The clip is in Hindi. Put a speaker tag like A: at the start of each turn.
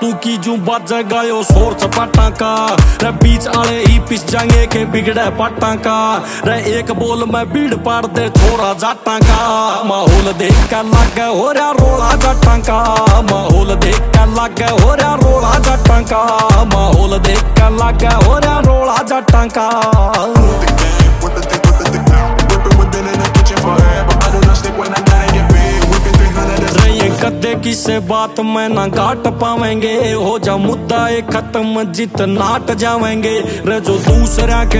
A: तू की जू बज गयो शोर चपाटा का रे बीच आले ही पिस जाएंगे के बिगड़े पाटा का रे एक बोल में भीड़ पाड़ दे छोरा जाटा का माहौल देख कर लगे हो रहा रोला जाटा का माहौल देख कर लगे हो रहा रोला जाटा का माहौल देख कर लगे हो रहा रोला जाटा का कदे किसे बात में ना घाट पावेंगे हो जा मुद्दा एक खत्म जित नाट जावेंगे रे जो दूसरा के